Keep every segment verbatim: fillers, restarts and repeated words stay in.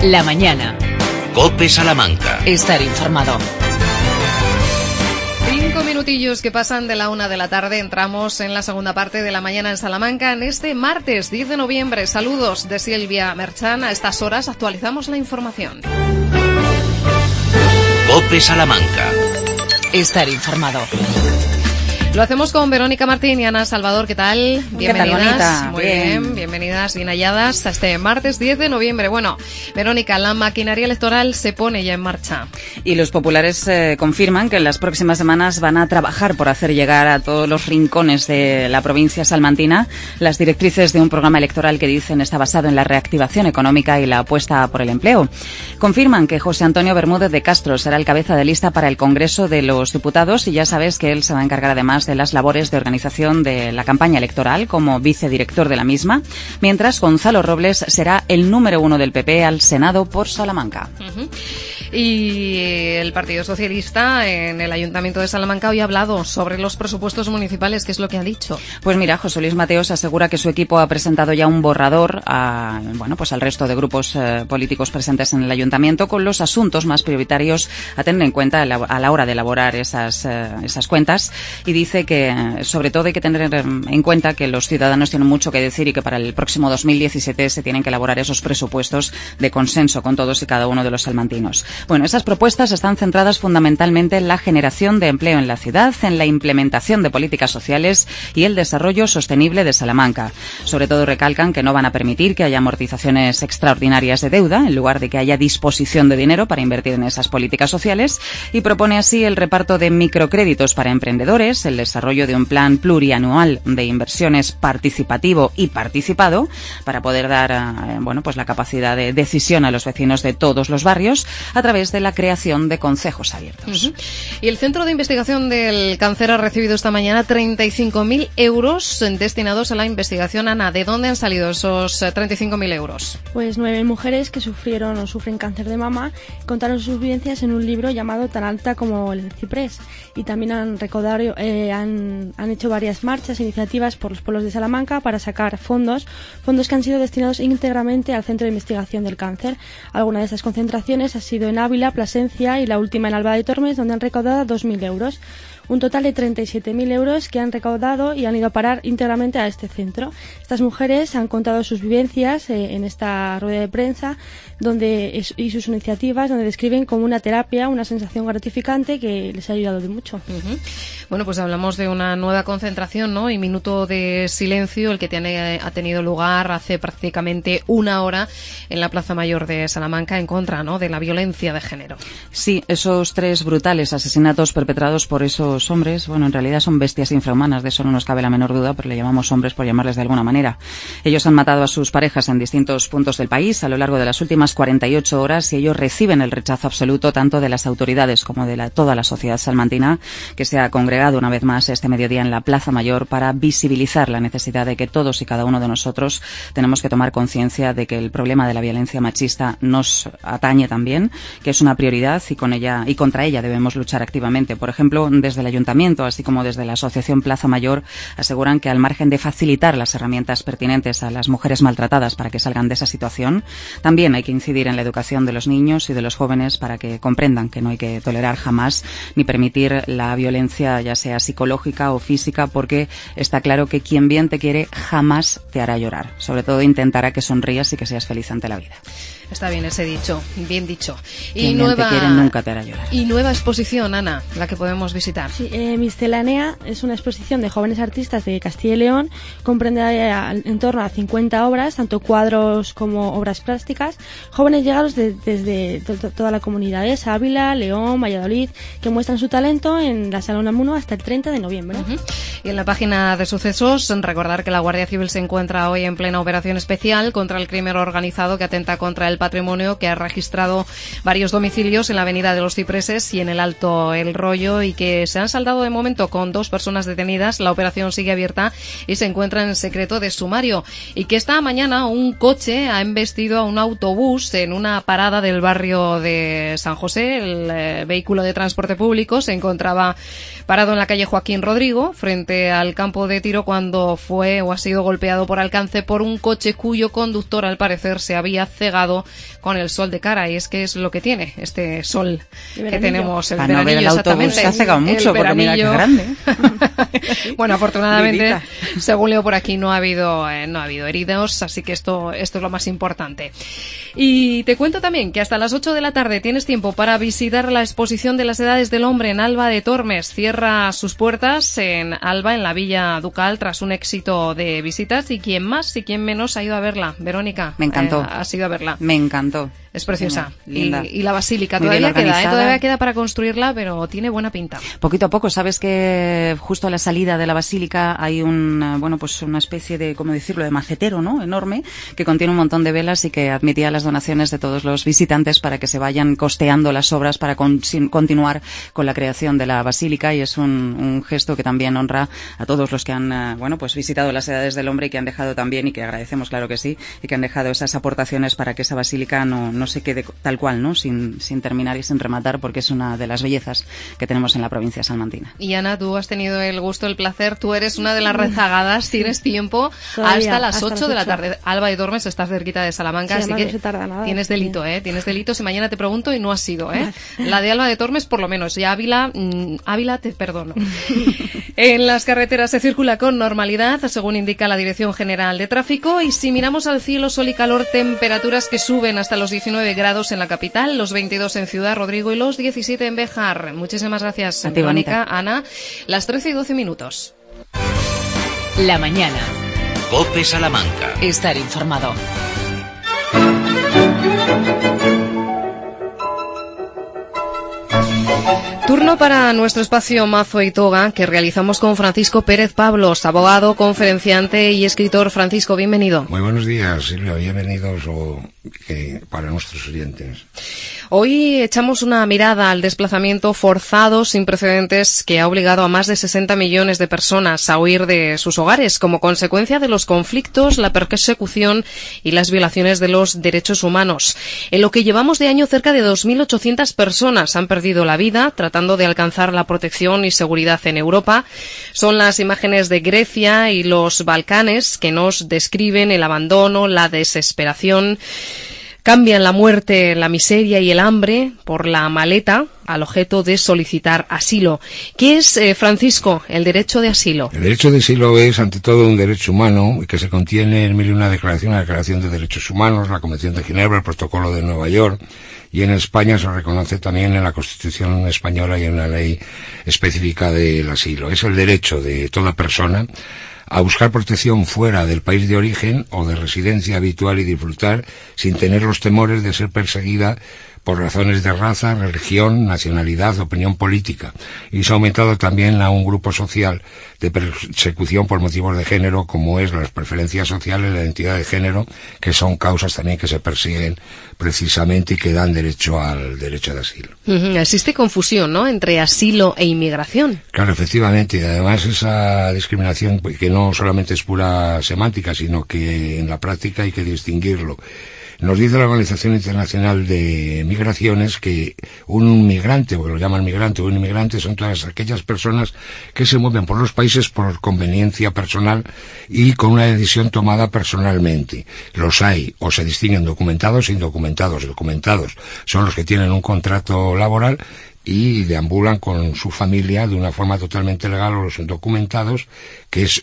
La mañana. COPE Salamanca. Estar informado. Cinco minutillos que pasan de la una de la tarde. Entramos en la segunda parte de la mañana en Salamanca en este martes diez de noviembre. Saludos de Silvia Merchan. A estas horas actualizamos la información. COPE Salamanca. Estar informado. Lo hacemos con Verónica Martín y Ana Salvador. ¿Qué tal? Bienvenidas. ¿Qué tal, Muy bien. bien, bienvenidas, bien halladas a este martes diez de noviembre. Bueno, Verónica, la maquinaria electoral se pone ya en marcha. Y los populares eh, confirman que en las próximas semanas van a trabajar por hacer llegar a todos los rincones de la provincia salmantina las directrices de un programa electoral que dicen está basado en la reactivación económica y la apuesta por el empleo. Confirman que José Antonio Bermúdez de Castro será el cabeza de lista para el Congreso de los Diputados y ya sabes que él se va a encargar además de las labores de organización de la campaña electoral como vicedirector de la misma, mientras Gonzalo Robles será el número uno del P P al Senado por Salamanca. Uh-huh. Y el Partido Socialista en el Ayuntamiento de Salamanca hoy ha hablado sobre los presupuestos municipales. ¿Qué es lo que ha dicho? Pues mira, José Luis Mateos asegura que su equipo ha presentado ya un borrador a, bueno, pues al resto de grupos eh, políticos presentes en el Ayuntamiento con los asuntos más prioritarios a tener en cuenta a la, a la hora de elaborar esas, eh, esas cuentas, y dice que sobre todo hay que tener en cuenta que los ciudadanos tienen mucho que decir y que para el próximo dos mil diecisiete se tienen que elaborar esos presupuestos de consenso con todos y cada uno de los salmantinos. Bueno, esas propuestas están centradas fundamentalmente en la generación de empleo en la ciudad, en la implementación de políticas sociales y el desarrollo sostenible de Salamanca. Sobre todo recalcan que no van a permitir que haya amortizaciones extraordinarias de deuda, en lugar de que haya disposición de dinero para invertir en esas políticas sociales, y propone así el reparto de microcréditos para emprendedores, el desarrollo de un plan plurianual de inversiones participativo y participado para poder dar eh, bueno, pues la capacidad de decisión a los vecinos de todos los barrios a través de la creación de concejos abiertos. Uh-huh. Y el Centro de Investigación del Cáncer ha recibido esta mañana treinta y cinco mil euros destinados a la investigación. Ana, ¿de dónde han salido esos treinta y cinco mil euros? Pues nueve mujeres que sufrieron o sufren cáncer de mama contaron sus vivencias en un libro llamado Tan alta como el ciprés, y también han recaudado, eh, han, han hecho varias marchas e iniciativas por los pueblos de Salamanca para sacar fondos, fondos que han sido destinados íntegramente al Centro de Investigación del Cáncer. Alguna de esas concentraciones ha sido en Ávila, Plasencia y la última en Alba de Tormes, donde han recaudado dos mil euros. Un total de treinta y siete mil euros que han recaudado y han ido a parar íntegramente a este centro. Estas mujeres han contado sus vivencias eh, en esta rueda de prensa donde es, y sus iniciativas, donde describen como una terapia, una sensación gratificante que les ha ayudado de mucho. Uh-huh. Bueno, pues hablamos de una nueva concentración, ¿no? Y minuto de silencio, el que tiene, ha tenido lugar hace prácticamente una hora en la Plaza Mayor de Salamanca en contra, ¿no?, de la violencia de género. Sí, esos tres brutales asesinatos perpetrados por esos hombres, bueno, en realidad son bestias infrahumanas, de eso no nos cabe la menor duda, pero le llamamos hombres por llamarles de alguna manera. Ellos han matado a sus parejas en distintos puntos del país a lo largo de las últimas cuarenta y ocho horas y ellos reciben el rechazo absoluto tanto de las autoridades como de la, toda la sociedad salmantina, que se ha congregado una vez más este mediodía en la Plaza Mayor para visibilizar la necesidad de que todos y cada uno de nosotros tenemos que tomar conciencia de que el problema de la violencia machista nos atañe también, que es una prioridad y con ella y contra ella debemos luchar activamente. Por ejemplo, desde el Ayuntamiento, así como desde la Asociación Plaza Mayor, aseguran que al margen de facilitar las herramientas pertinentes a las mujeres maltratadas para que salgan de esa situación, también hay que incidir en la educación de los niños y de los jóvenes para que comprendan que no hay que tolerar jamás ni permitir la violencia, ya sea psicológica o física, porque está claro que quien bien te quiere jamás te hará llorar. Sobre todo intentará que sonrías y que seas feliz ante la vida. Está bien ese dicho, bien dicho. Y Quien nueva, bien te quiere nunca te hará llorar. Y nueva exposición, Ana, la que podemos visitar. Sí, eh, Miscelánea es una exposición de jóvenes artistas de Castilla y León, comprende eh, en torno a cincuenta obras, tanto cuadros como obras plásticas, jóvenes llegados de, desde to, toda la comunidad de Ávila, León, Valladolid, que muestran su talento en la Sala Unamuno hasta el treinta de noviembre. Uh-huh. Y en la página de sucesos, recordar que la Guardia Civil se encuentra hoy en plena operación especial contra el crimen organizado que atenta contra el patrimonio, que ha registrado varios domicilios en la Avenida de los Cipreses y en el Alto El Rollo y que se han ha saldado de momento con dos personas detenidas. La operación sigue abierta y se encuentra en secreto de sumario. Y que esta mañana un coche ha embestido a un autobús en una parada del barrio de San José. El eh, vehículo de transporte público se encontraba parado en la calle Joaquín Rodrigo, frente al campo de tiro, cuando fue o ha sido golpeado por alcance por un coche cuyo conductor, al parecer, se había cegado con el sol de cara. Y es que es lo que tiene este sol que tenemos, el Para veranillo, no ver el autobús se ha cegado mucho, porque mira qué grande. Bueno, afortunadamente, según leo por aquí, no ha habido eh, no ha habido heridos, así que esto esto es lo más importante. Y te cuento también que hasta las ocho de la tarde tienes tiempo para visitar la exposición de las edades del hombre en Alba de Tormes. Cierra sus puertas en Alba, en la Villa Ducal, tras un éxito de visitas, y quien más y quien menos ha ido a verla. Verónica, me encantó. Eh, has ido a verla. Me encantó. Es preciosa. Señor, linda. Y, y la basílica Muy todavía queda, ¿eh? Todavía queda para construirla, construirla, pero tiene buena pinta. Poquito a poco. Sabes que justo a la salida de la basílica hay un, bueno, pues una especie de, ¿cómo decirlo?, de macetero, ¿no?, enorme, que contiene un montón de velas y que admitía las donaciones de todos los visitantes para que se vayan costeando las obras para con, sin, continuar con la creación de la basílica, y es un, un gesto que también honra a todos los que han, bueno, pues visitado las edades del hombre y que han dejado también, y que agradecemos, claro que sí, y que han dejado esas aportaciones para que esa basílica no, no se quede tal cual, ¿no?, sin, sin terminar y sin rematar, porque es una de las bellezas que tenemos en la provincia salmantina. Y Ana, tú has tenido el gusto, el placer, tú eres una de las rezagadas, tienes tiempo Todavía, hasta las hasta ocho las de la ocho. tarde. Alba de Tormes, estás cerquita de Salamanca, Sí, así además que no se tarda nada, tienes sí. delito, ¿eh? Tienes delito, si mañana te pregunto y no has sido, ¿eh? La de Alba de Tormes, por lo menos, y Ávila, mmm, Ávila te perdono. En las carreteras se circula con normalidad, según indica la Dirección General de Tráfico, y si miramos al cielo, sol y calor, temperaturas que suben hasta los diecinueve grados en la capital, los veintidós en Ciudad Rodrigo y los diecisiete en Béjar. Muchísimas gracias, A ti, Verónica, bonita. Ana. Las trece y doce minutos. La mañana. COPE Salamanca. Estar informado. Turno para nuestro espacio Mazo y Toga, que realizamos con Francisco Pérez Pablos, abogado, conferenciante y escritor. Francisco, bienvenido. Muy buenos días, Silvia. Bienvenidos o, eh, para nuestros oyentes. Hoy echamos una mirada al desplazamiento forzado sin precedentes que ha obligado a más de sesenta millones de personas a huir de sus hogares como consecuencia de los conflictos, la persecución y las violaciones de los derechos humanos. En lo que llevamos de año, cerca de dos mil ochocientas personas han perdido la vida tratando de alcanzar la protección y seguridad en Europa. Son las imágenes de Grecia y los Balcanes que nos describen el abandono, la desesperación. Cambian la muerte, la miseria y el hambre por la maleta al objeto de solicitar asilo. ¿Qué es, eh, Francisco, el derecho de asilo? El derecho de asilo es, ante todo, un derecho humano que se contiene en mil y una declaración, la Declaración de Derechos Humanos, la Convención de Ginebra, el Protocolo de Nueva York, y en España se reconoce también en la Constitución española y en la ley específica del asilo. Es el derecho de toda persona a buscar protección fuera del país de origen o de residencia habitual y disfrutar sin tener los temores de ser perseguida por razones de raza, religión, nacionalidad, opinión política. Y se ha aumentado también a un grupo social de persecución por motivos de género, como es las preferencias sociales, la identidad de género, que son causas también que se persiguen precisamente y que dan derecho al derecho de asilo. Uh-huh. Existe confusión, ¿no?, entre asilo e inmigración. Claro, efectivamente, y además esa discriminación que no solamente es pura semántica, sino que en la práctica hay que distinguirlo. Nos dice la Organización Internacional de Migraciones que un migrante, porque lo llaman migrante o un inmigrante, son todas aquellas personas que se mueven por los países por conveniencia personal y con una decisión tomada personalmente. Los hay, o se distinguen documentados e indocumentados. Documentados son los que tienen un contrato laboral y deambulan con su familia de una forma totalmente legal, o los indocumentados, que es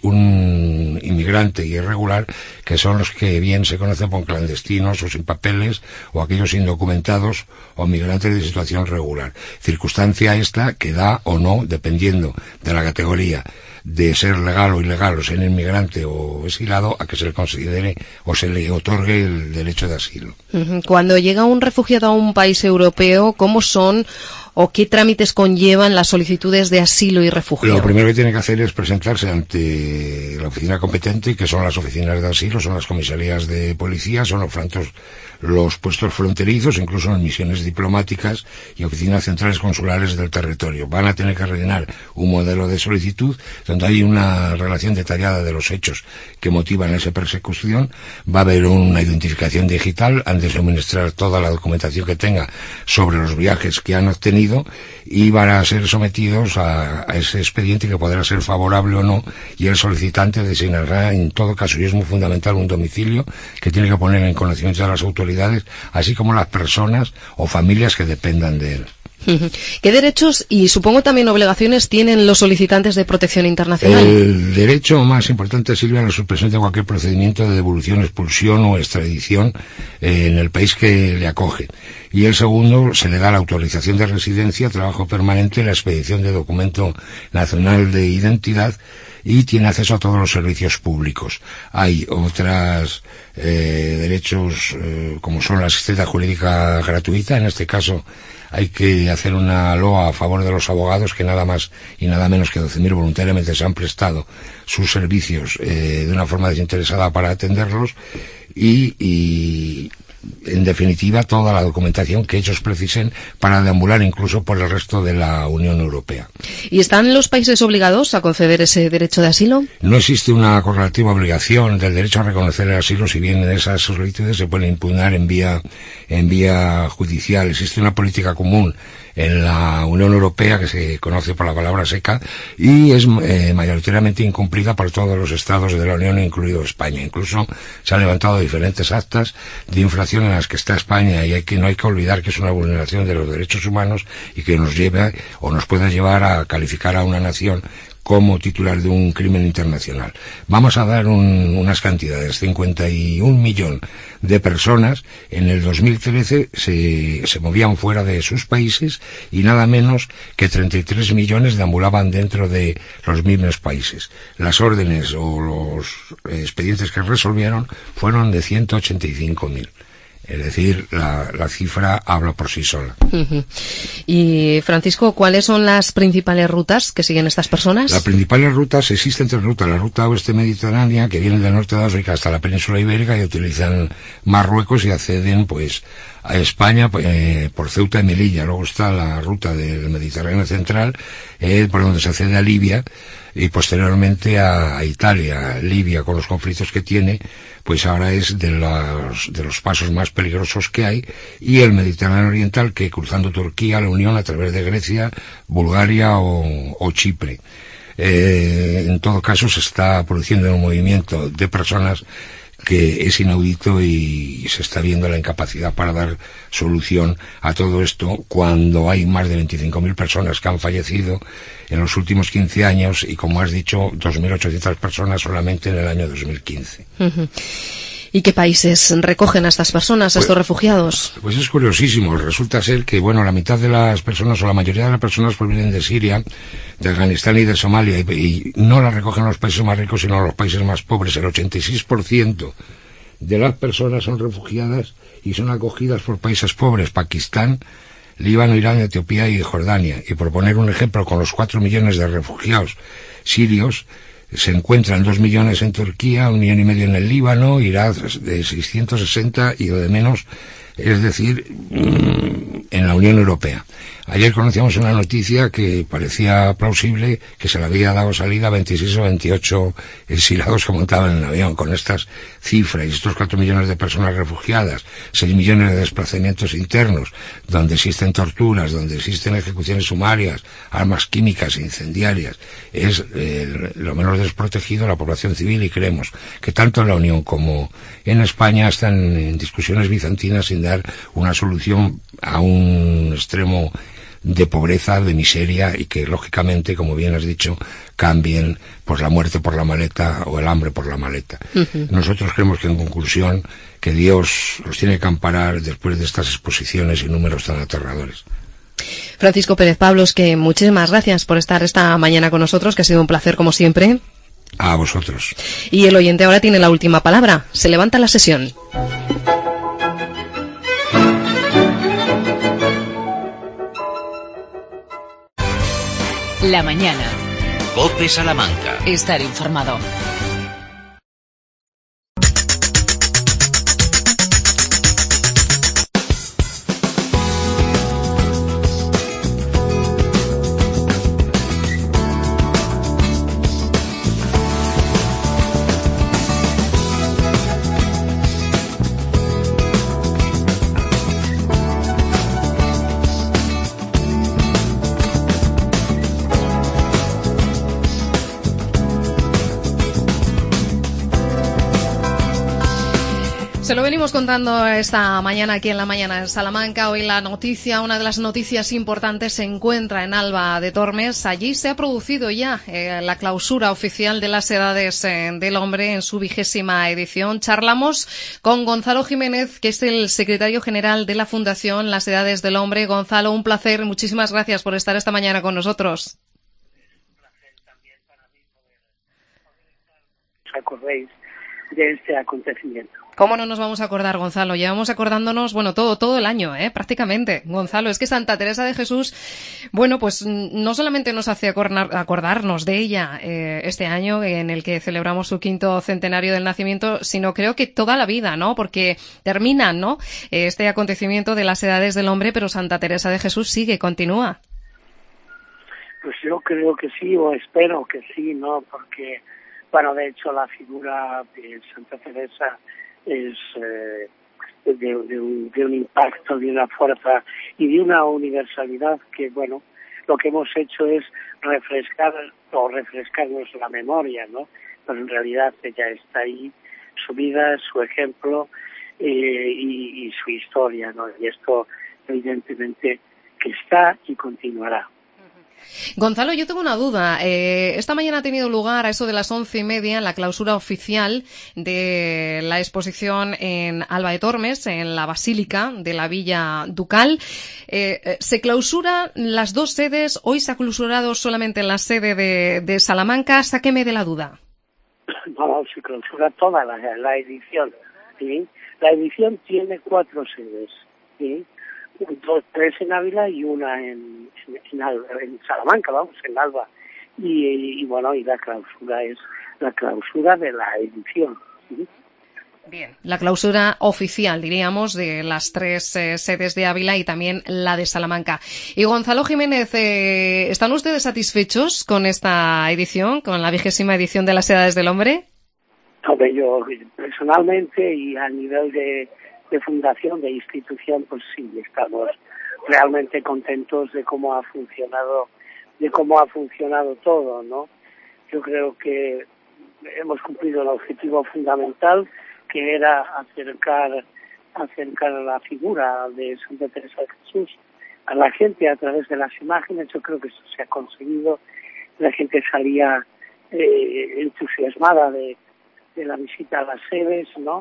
un inmigrante irregular, que son los que bien se conocen por clandestinos o sin papeles, o aquellos indocumentados o migrantes de situación regular. Circunstancia esta que da o no, dependiendo de la categoría de ser legal o ilegal, o ser inmigrante o exilado, a que se le considere o se le otorgue el derecho de asilo. Uh-huh. Cuando llega un refugiado a un país europeo, ¿cómo son o qué trámites conllevan las solicitudes de asilo y refugio? Lo primero que tiene que hacer es presentarse ante la oficina competente, que son las oficinas de asilo, son las comisarías de policía, son los, frantos, los puestos fronterizos, incluso en misiones diplomáticas y oficinas centrales consulares del territorio. Van a tener que rellenar un modelo de solicitud donde hay una relación detallada de los hechos que motivan esa persecución. Va a haber una identificación digital, han de suministrar toda la documentación que tenga sobre los viajes que han obtenido y van a ser sometidos a, a ese expediente que podrá ser favorable o no, y el solicitante designará en todo caso, y es muy fundamental, un domicilio que tiene que poner en conocimiento de las autoridades, así como las personas o familias que dependan de él. ¿Qué derechos y supongo también obligaciones tienen los solicitantes de protección internacional? El derecho más importante, Silvia, es la suspensión de cualquier procedimiento de devolución, expulsión o extradición eh, en el país que le acoge. Y el segundo, se le da la autorización de residencia, trabajo permanente, la expedición de documento nacional de identidad y tiene acceso a todos los servicios públicos. Hay otros eh, derechos eh, como son la asistencia jurídica gratuita, en este caso hay que hacer una loa a favor de los abogados que nada más y nada menos que doce mil voluntariamente se han prestado sus servicios eh, de una forma desinteresada para atenderlos y, y en definitiva toda la documentación que ellos precisen para deambular incluso por el resto de la Unión Europea. ¿Y están los países obligados a conceder ese derecho de asilo? No existe una correlativa obligación del derecho a reconocer el asilo, si bien esas solicitudes se pueden impugnar en vía, en vía judicial. Existe una política común en la Unión Europea que se conoce por la palabra seca y es eh, mayoritariamente incumplida por todos los estados de la Unión, incluido España. Incluso se han levantado diferentes actas de infracción en las que está España y hay que, no hay que olvidar que es una vulneración de los derechos humanos y que nos lleva o nos puede llevar a calificar a una nación como titular de un crimen internacional. Vamos a dar un, unas cantidades, cincuenta y un millón de personas en el dos mil trece se, se movían fuera de sus países y nada menos que treinta y tres millones deambulaban dentro de los mismos países. Las órdenes o los expedientes que resolvieron fueron de ciento ochenta y cinco mil. Es decir, la, la cifra habla por sí sola. Uh-huh. Y, Francisco, ¿cuáles son las principales rutas que siguen estas personas? Las principales rutas, existen tres rutas. La ruta oeste mediterránea, que viene del norte de África hasta la península ibérica y utilizan Marruecos y acceden, pues, a España eh, por Ceuta y Melilla. Luego está la ruta del Mediterráneo central, eh, por donde se accede a Libia y posteriormente a, a Italia. Libia, con los conflictos que tiene, pues ahora es de los, de los pasos más peligrosos que hay, y el Mediterráneo oriental, que cruzando Turquía, la Unión a través de Grecia, Bulgaria o, o Chipre. Eh, en todo caso se está produciendo un movimiento de personas que es inaudito y se está viendo la incapacidad para dar solución a todo esto cuando hay más de veinticinco mil personas que han fallecido en los últimos quince años y, como has dicho, dos mil ochocientas personas solamente en el año dos mil quince. Uh-huh. ¿Y qué países recogen a estas personas, a pues, estos refugiados? Pues es curiosísimo. Resulta ser que, bueno, la mitad de las personas o la mayoría de las personas provienen de Siria, de Afganistán y de Somalia, y, y no las recogen los países más ricos sino los países más pobres. El ochenta y seis por ciento de las personas son refugiadas y son acogidas por países pobres: Pakistán, Líbano, Irán, Etiopía y Jordania. Y por poner un ejemplo, con los cuatro millones de refugiados sirios, se encuentran dos millones en Turquía, un millón y medio en el Líbano, Irak de seiscientos sesenta y lo de menos, es decir, en la Unión Europea. Ayer conocíamos una noticia que parecía plausible, que se le había dado salida a veintiséis o veintiocho exiliados que montaban en el avión. Con estas cifras y estos cuatro millones de personas refugiadas, seis millones de desplazamientos internos, donde existen torturas, donde existen ejecuciones sumarias, armas químicas e incendiarias, es eh, lo menos desprotegido la población civil, y creemos que tanto en la Unión como en España están en discusiones bizantinas sin dar una solución a un extremo de pobreza, de miseria, y que lógicamente, como bien has dicho, cambien por la muerte por la maleta o el hambre por la maleta. Uh-huh. Nosotros creemos que, en conclusión, que Dios los tiene que amparar después de estas exposiciones y números tan aterradores. Francisco Pérez Pablos, que muchísimas gracias por estar esta mañana con nosotros, que ha sido un placer como siempre. A vosotros. Y el oyente ahora tiene la última palabra. Se levanta la sesión. La mañana. COPE Salamanca. Estar informado. Se lo venimos contando esta mañana aquí en La Mañana en Salamanca. Hoy la noticia, una de las noticias importantes, se encuentra en Alba de Tormes. Allí se ha producido ya eh, la clausura oficial de las Edades eh, del Hombre en su vigésima edición. Charlamos con Gonzalo Jiménez, que es el secretario general de la Fundación Las Edades del Hombre. Gonzalo, un placer. Muchísimas gracias por estar esta mañana con nosotros. Un placer también para mí poder, poder estar, os acordéis de este acontecimiento. ¿Cómo no nos vamos a acordar, Gonzalo? Llevamos acordándonos, bueno, todo, todo el año, ¿eh? Prácticamente. Gonzalo, es que Santa Teresa de Jesús, bueno, pues no solamente nos hace acordar, acordarnos de ella eh, este año en el que celebramos su quinto centenario del nacimiento, sino creo que toda la vida, ¿no? Porque termina, ¿no? Este acontecimiento de las Edades del Hombre, pero Santa Teresa de Jesús sigue, continúa. Pues yo creo que sí, o espero que sí, ¿no? Porque, bueno, de hecho la figura de Santa Teresa es eh, de, de, un, de un impacto, de una fuerza y de una universalidad que, bueno, lo que hemos hecho es refrescar o refrescarnos la memoria, ¿no? Pero en realidad ella está ahí, su vida, su ejemplo eh, y, y su historia, ¿no? Y esto evidentemente que está y continuará. Gonzalo, yo tengo una duda. Eh, esta mañana ha tenido lugar a eso de las once y media la clausura oficial de la exposición en Alba de Tormes, en la Basílica de la Villa Ducal. Eh, ¿Se clausuran las dos sedes? Hoy se ha clausurado solamente en la sede de, de Salamanca. Sáqueme de la duda. No, se clausura toda la, la edición, ¿sí? La edición tiene cuatro sedes, ¿sí? Dos, tres en Ávila y una en, en, en, Alba, en Salamanca, vamos, en Alba. Y, y, y bueno, y la clausura es la clausura de la edición, ¿sí? Bien, la clausura oficial, diríamos, de las tres eh, sedes de Ávila y también la de Salamanca. Y Gonzalo Jiménez, eh, ¿están ustedes satisfechos con esta edición, con la vigésima edición de las Edades del Hombre? Hombre, yo personalmente y a nivel de de fundación, de institución, pues sí, estamos realmente contentos de cómo ha funcionado, de cómo ha funcionado todo, ¿no? Yo creo que hemos cumplido el objetivo fundamental, que era acercar, acercar la figura de Santa Teresa de Jesús a la gente a través de las imágenes. Yo creo que eso se ha conseguido. La gente salía eh, entusiasmada de, de la visita a las sedes, ¿no?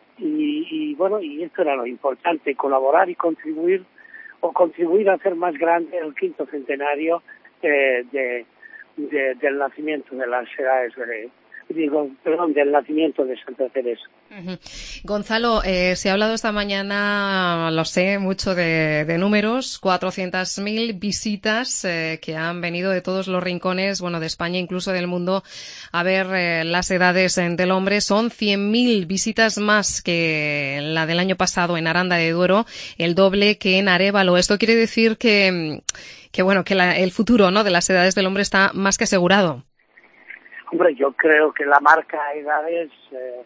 Y, y bueno, y esto era lo importante, colaborar y contribuir, o contribuir a hacer más grande el quinto centenario eh, de, de, del nacimiento de las edades, de, digo, perdón, del nacimiento de Santa Teresa. Uh-huh. Gonzalo, eh, se ha hablado esta mañana, lo sé, mucho de, de números, cuatrocientas mil visitas eh, que han venido de todos los rincones, bueno, de España, incluso del mundo, a ver eh, las edades del hombre. Son cien mil visitas más que la del año pasado en Aranda de Duero, el doble que en Arévalo. Esto quiere decir que, que bueno, que la, el futuro, ¿no?, de las edades del hombre está más que asegurado. Hombre, yo creo que la marca edades eh,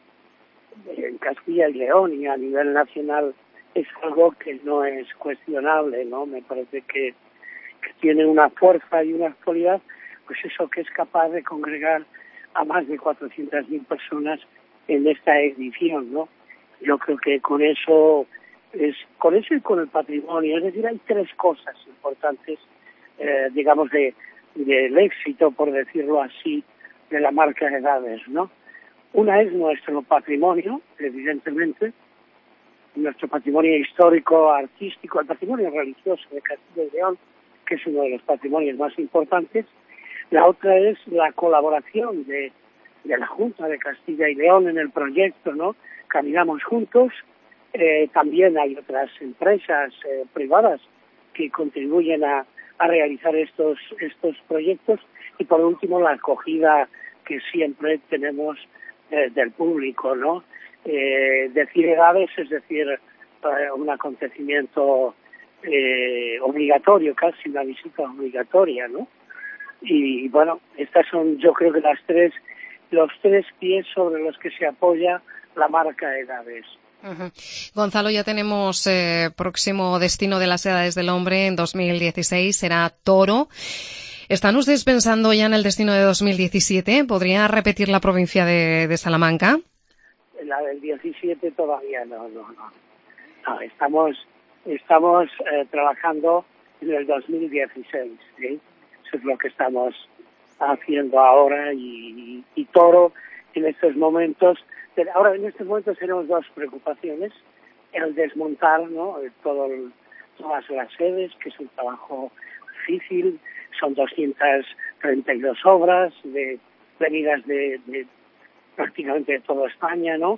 en Castilla y León y a nivel nacional es algo que no es cuestionable, ¿no? Me parece que, que tiene una fuerza y una actualidad, pues eso, que es capaz de congregar a más de cuatrocientas mil personas en esta edición, ¿no? Yo creo que con eso es con eso y con el patrimonio, es decir, hay tres cosas importantes, eh, digamos, de del éxito, por decirlo así, de la marca Edades, ¿no? Una es nuestro patrimonio, evidentemente, nuestro patrimonio histórico, artístico, el patrimonio religioso de Castilla y León, que es uno de los patrimonios más importantes. La otra es la colaboración de, de la Junta de Castilla y León en el proyecto, ¿no? Caminamos juntos. Eh, también hay otras empresas eh, privadas que contribuyen a, a realizar estos estos proyectos, y por último la acogida que siempre tenemos eh, del público, ¿no? Eh, decir edades, es decir, eh, un acontecimiento eh, obligatorio, casi una visita obligatoria, ¿no? Y bueno, estas son, yo creo que las tres, los tres pies sobre los que se apoya la marca Edades. Uh-huh. Gonzalo, ya tenemos eh, próximo destino de las Edades del Hombre en dos mil dieciséis, será Toro. ¿Están ustedes pensando ya en el destino de dos mil diecisiete? ¿Podría repetir la provincia de, de Salamanca? La del diecisiete todavía no, no, no. no estamos estamos eh, trabajando en el dos mil dieciséis, ¿sí? Eso es lo que estamos haciendo ahora, y, y Toro en estos momentos. Ahora en estos momentos tenemos dos preocupaciones: el desmontar, ¿no?, todo el, todas las sedes, que es un trabajo difícil. Son doscientas treinta y dos obras de venidas de, de prácticamente de toda España, ¿no?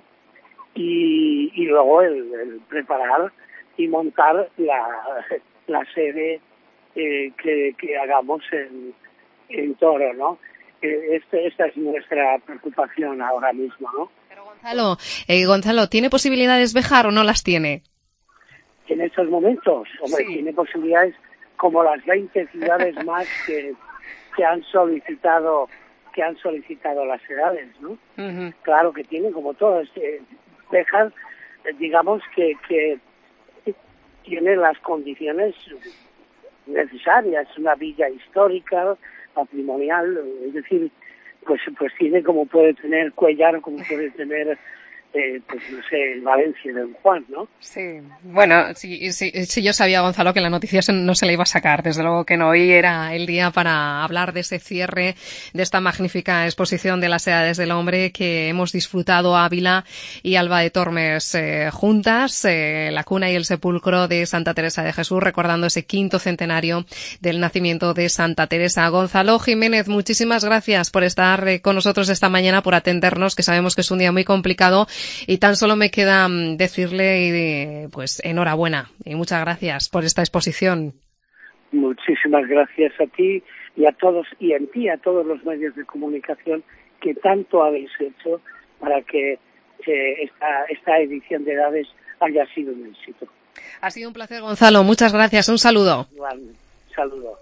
Y, y luego el, el preparar y montar la, la sede eh, que, que hagamos en, en Toro, ¿no? Eh, este, esta es nuestra preocupación ahora mismo, ¿no? Pero Gonzalo, eh, Gonzalo, ¿tiene posibilidades Béjar o no las tiene? En estos momentos, hombre, sí. Tiene posibilidades como las veinte ciudades más que, que han solicitado que han solicitado las edades, ¿no? Uh-huh. Claro que tiene, como todas. Eh, Béjar, eh, digamos que, que tiene las condiciones necesarias, una villa histórica, patrimonial, es decir, pues pues tiene como puede tener Cuéllar, como puede tener Eh, pues no sé, Valencia de Don Juan, ¿no? Sí, bueno, sí, sí, sí, yo sabía, Gonzalo, que la noticia no se la iba a sacar, desde luego que no. Hoy era el día para hablar de ese cierre, de esta magnífica exposición de las Edades del Hombre que hemos disfrutado Ávila y Alba de Tormes eh, juntas, eh, la cuna y el sepulcro de Santa Teresa de Jesús, recordando ese quinto centenario del nacimiento de Santa Teresa. Gonzalo Jiménez, muchísimas gracias por estar eh, con nosotros esta mañana, por atendernos, que sabemos que es un día muy complicado. Y tan solo me queda decirle, pues, enhorabuena y muchas gracias por esta exposición. Muchísimas gracias a ti y a todos, y en ti a todos los medios de comunicación que tanto habéis hecho para que eh, esta, esta edición de Edades haya sido un éxito. Ha sido un placer, Gonzalo. Muchas gracias. Un saludo. Igual, saludo.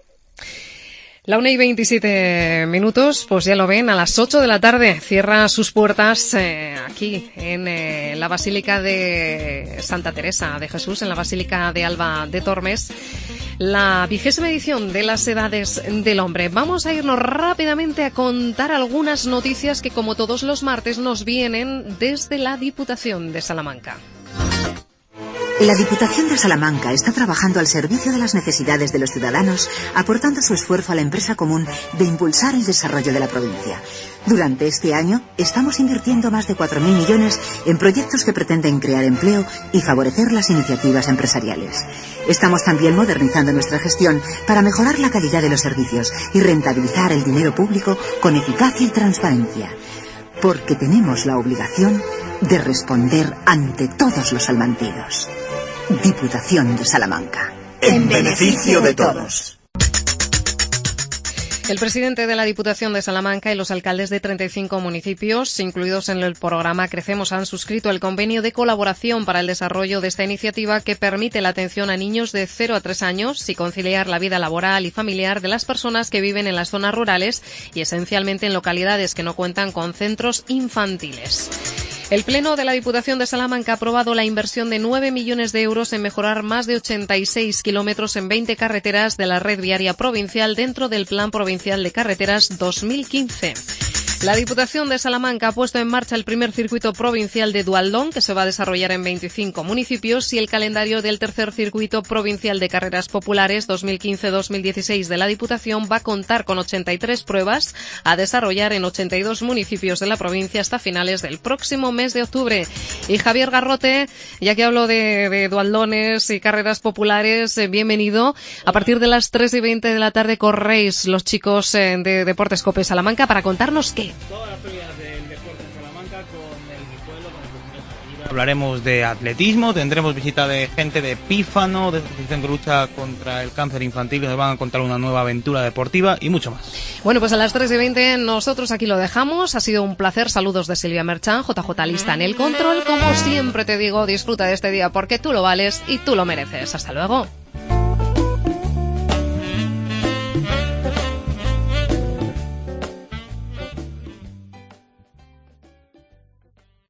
La una y veintisiete minutos, pues ya lo ven, a las ocho de la tarde cierra sus puertas eh, aquí en eh, la Basílica de Santa Teresa de Jesús, en la Basílica de Alba de Tormes, la vigésima edición de las Edades del Hombre. Vamos a irnos rápidamente a contar algunas noticias que, como todos los martes, nos vienen desde la Diputación de Salamanca. La Diputación de Salamanca está trabajando al servicio de las necesidades de los ciudadanos, aportando su esfuerzo a la empresa común de impulsar el desarrollo de la provincia. Durante este año estamos invirtiendo más de cuatro mil millones en proyectos que pretenden crear empleo y favorecer las iniciativas empresariales. Estamos también modernizando nuestra gestión para mejorar la calidad de los servicios y rentabilizar el dinero público con eficacia y transparencia. Porque tenemos la obligación de responder ante todos los salmantinos. Diputación de Salamanca. En beneficio de todos. El presidente de la Diputación de Salamanca y los alcaldes de treinta y cinco municipios, incluidos en el programa Crecemos, han suscrito el convenio de colaboración para el desarrollo de esta iniciativa que permite la atención a niños de cero a tres años y conciliar la vida laboral y familiar de las personas que viven en las zonas rurales y esencialmente en localidades que no cuentan con centros infantiles. El Pleno de la Diputación de Salamanca ha aprobado la inversión de nueve millones de euros en mejorar más de ochenta y seis kilómetros en veinte carreteras de la red viaria provincial dentro del Plan Provincial de Carreteras dos mil quince. La Diputación de Salamanca ha puesto en marcha el primer circuito provincial de dualdón, que se va a desarrollar en veinticinco municipios, y el calendario del tercer circuito provincial de carreras populares dos mil quince dos mil dieciséis de la Diputación va a contar con ochenta y tres pruebas a desarrollar en ochenta y dos municipios de la provincia hasta finales del próximo mes de octubre. Y Javier Garrote, ya que hablo de, de dualdones y carreras populares, eh, bienvenido. A partir de las tres y veinte de la tarde corréis los chicos eh, de Deportes Cope Salamanca para contarnos qué. Todas las peleas del deporte en Salamanca con el guijuelo, con el Hablaremos de atletismo, tendremos visita de gente de Pífano, de asociación que lucha contra el cáncer infantil, que nos van a contar una nueva aventura deportiva y mucho más. Bueno, pues a las tres y veinte nosotros aquí lo dejamos. Ha sido un placer. Saludos de Silvia Merchan, J J lista en el control. Como siempre te digo, disfruta de este día porque tú lo vales y tú lo mereces. Hasta luego.